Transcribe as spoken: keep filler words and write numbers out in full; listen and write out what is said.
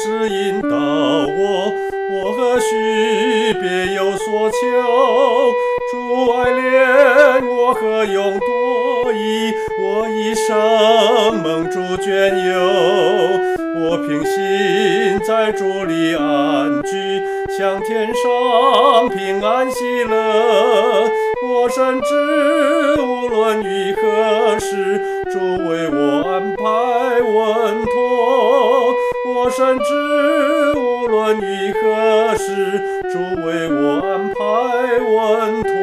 指引导我，我何须别有所求？主爱怜我何用多疑？我一生蒙主眷佑。我凭心在主里安居，享天上平安喜乐。我深知无论于何时，主为我安排稳妥。我深知无论于何时，主为我安排稳妥。